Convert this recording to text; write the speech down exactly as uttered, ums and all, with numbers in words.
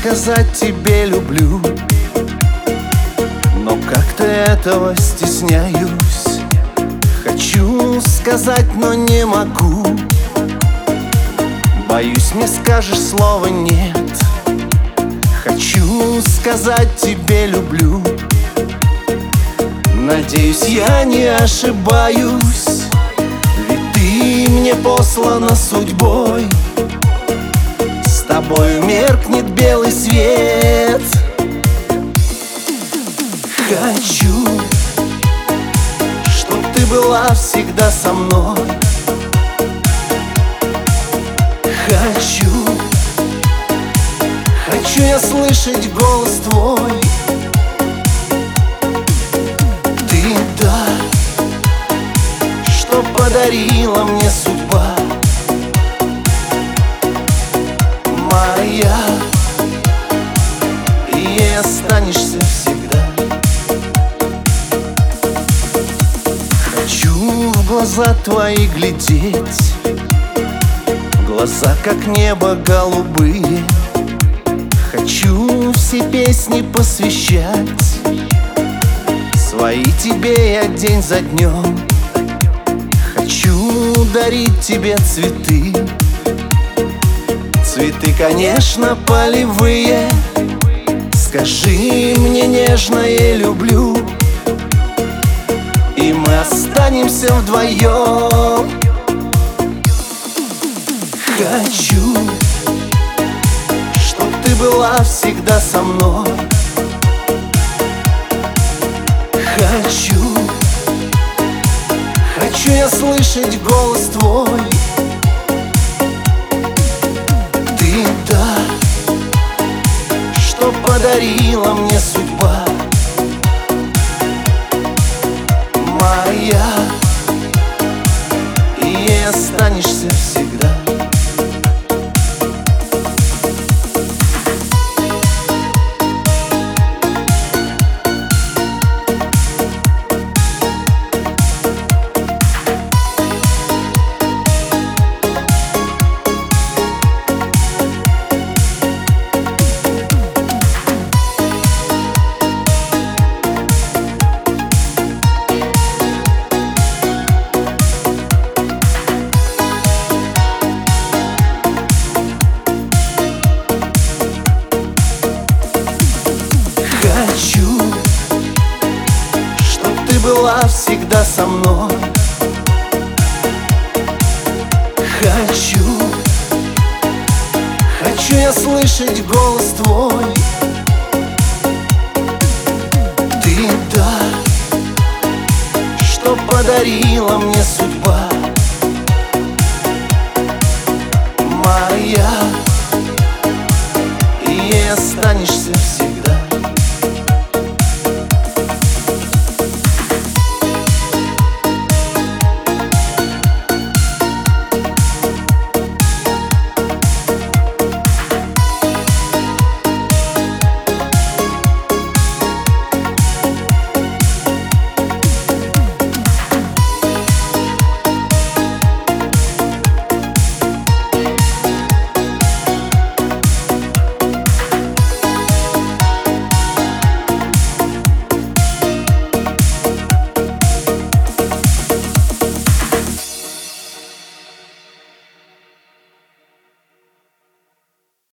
сказать тебе люблю, но как-то этого стесняюсь. Хочу сказать, но не могу. Боюсь, мне скажешь слово нет. Хочу сказать тебе люблю. Надеюсь, я не ошибаюсь, ведь ты мне послана судьбой. С тобою меркнет белый свет. Хочу, чтоб ты была всегда со мной. Хочу, хочу я слышать голос твой. Ты дар, что подарила мне судьба моя, и ей останешься всегда. Хочу в глаза твои глядеть, глаза как небо голубые. Хочу все песни посвящать, свои тебе я день за днем. Хочу дарить тебе цветы, цветы, конечно, полевые. Скажи мне нежное люблю, и мы останемся вдвоем. Хочу, чтоб ты была всегда со мной. Хочу, хочу я слышать голос твой. Ты дар, что подарила мне судьба моя, и ей останешься всегда. Хочу, чтоб ты была всегда со мной. Хочу, хочу я слышать голос твой. Ты дар, что подарила мне судьба моя, и ей останешься